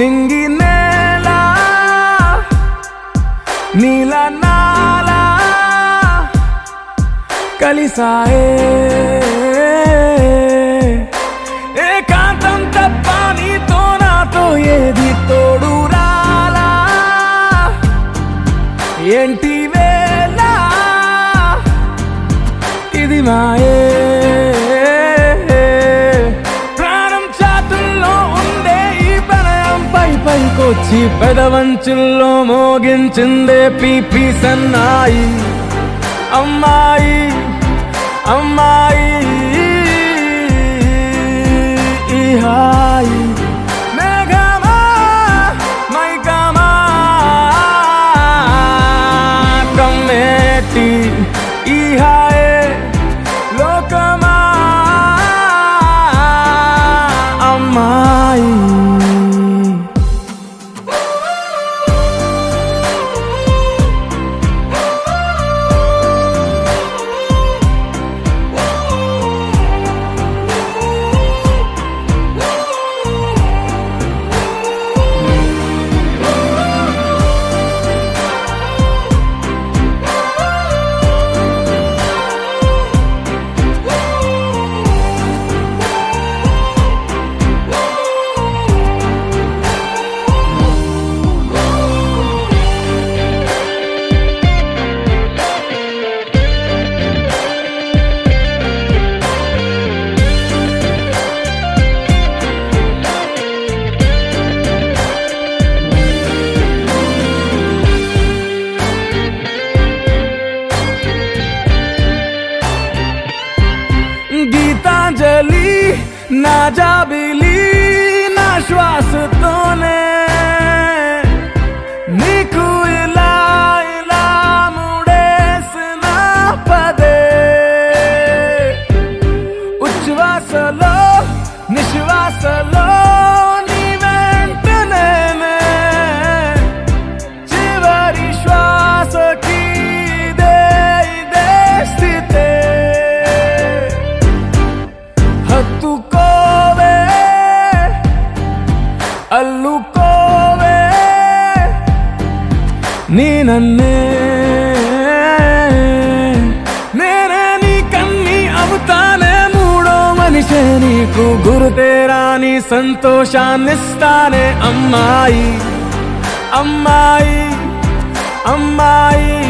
నింగి నేల నీల నాల కలిసాయే ఏకాంతం తప్ప నీతో నాతో ఏది తోడు రాలా ఏంటి వేళ ఇది మాయే ప్రాణం చాతుల్లో ఉండే ఈ ప్రణయం పైకొచ్చి పెదవంచుల్లో మోగించిందే పీపీ సన్నాయి అమ్మాయి అమ్మాయి ఈ హాయి మేఘమా మైకమా కమ్మేటి ఈ హాయే లోకమా అమ్మాయి గీతాంజలి నా జాబిలి నా శ్వాసతోనే నీకు ఇలా ఇలా ముడేసిన పదే ఉచ్ఛ్వాసలో నిశ్వాసలో నీ వెంట నేనే చివరి శ్వాసకి ఇదే స్థితే హత్తుకోవే అల్లుకోవే నీ నన్నే నేనే నీ కన్ని అవుతానే మూడో మనిషే నీకు గురుతేరాని సంతోషాన్నిస్తానే అమ్మాయి అమ్మాయి అమ్మాయి